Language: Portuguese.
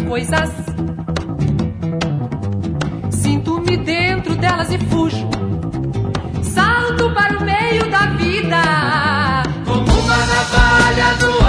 coisas. Sinto-me dentro delas e fujo. Salto para o meio da vida, como uma navalha do